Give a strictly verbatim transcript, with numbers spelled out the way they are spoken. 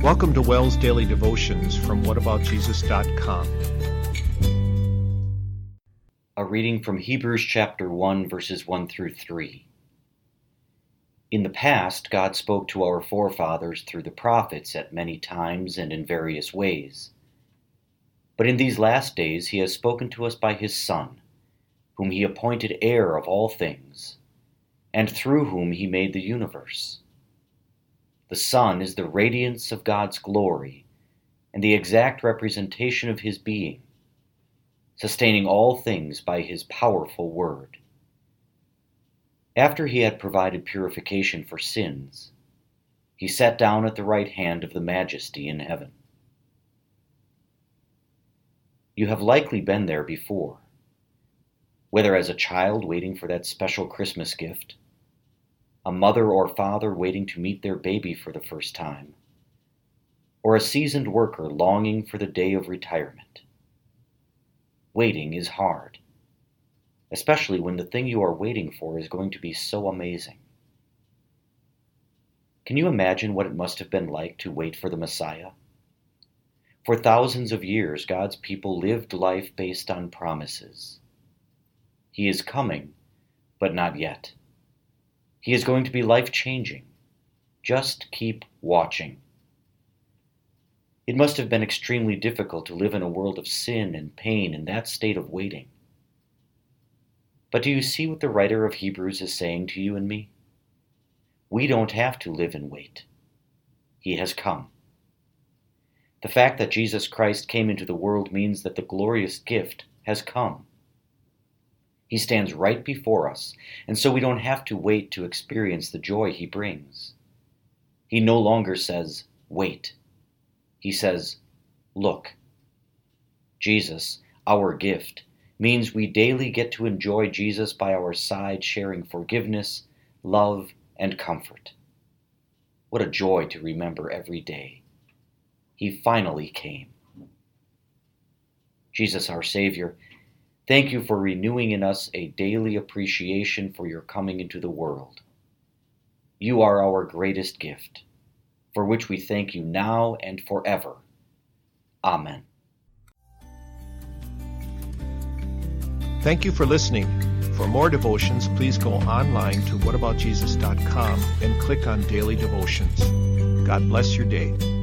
Welcome to Wells Daily Devotions from what about jesus dot com. A reading from Hebrews chapter one, verses one through three. In the past, God spoke to our forefathers through the prophets at many times and in various ways. But in these last days he has spoken to us by his Son, whom he appointed heir of all things, and through whom he made the universe. The Son is the radiance of God's glory and the exact representation of his being, sustaining all things by his powerful word. After he had provided purification for sins, he sat down at the right hand of the Majesty in heaven. You have likely been there before, whether as a child waiting for that special Christmas gift, a mother or father waiting to meet their baby for the first time, or a seasoned worker longing for the day of retirement. Waiting is hard, especially when the thing you are waiting for is going to be so amazing. Can you imagine what it must have been like to wait for the Messiah? For thousands of years, God's people lived life based on promises. He is coming, but not yet. He is going to be life-changing. Just keep watching. It must have been extremely difficult to live in a world of sin and pain in that state of waiting. But do you see what the writer of Hebrews is saying to you and me? We don't have to live and wait. He has come. The fact that Jesus Christ came into the world means that the glorious gift has come. He stands right before us, and so we don't have to wait to experience the joy he brings. He no longer says, wait. He says, look. Jesus, our gift, means we daily get to enjoy Jesus by our side, sharing forgiveness, love, and comfort. What a joy to remember every day. He finally came. Jesus, our Savior, thank you for renewing in us a daily appreciation for your coming into the world. You are our greatest gift, for which we thank you now and forever. Amen. Thank you for listening. For more devotions, please go online to what about jesus dot com and click on Daily Devotions. God bless your day.